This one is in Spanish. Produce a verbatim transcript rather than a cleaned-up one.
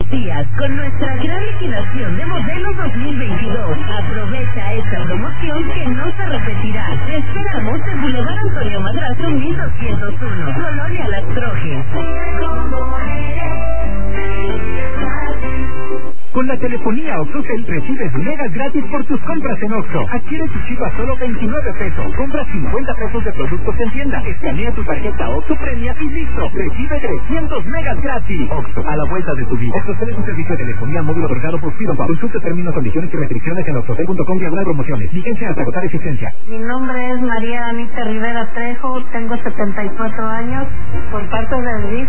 estos días con nuestra gran liquidación de modelos dos mil veintidós. Aprovecha esta promoción que no se repetirá. Te esperamos en Boulevard Antonio Madrazo mil doscientos uno, Colonia Las Trojes. Con la telefonía OXXOCEL recibes megas gratis por tus compras en Oxxo. Adquiere tu chip a solo veintinueve pesos. Compra cincuenta pesos de productos en tienda. Escanea tu tarjeta OXXO Premia y listo. Recibe trescientos megas gratis. Oxxo, a la vuelta de tu vida. OXXOCEL es un servicio de telefonía móvil otorgado por Freedom. Consulta términos, condiciones y restricciones en oxxocel punto com diagonal promociones. Vigencia hasta agotar existencia. Mi nombre es María Anita Rivera Trejo. Tengo setenta y cuatro años. Por parte del D I F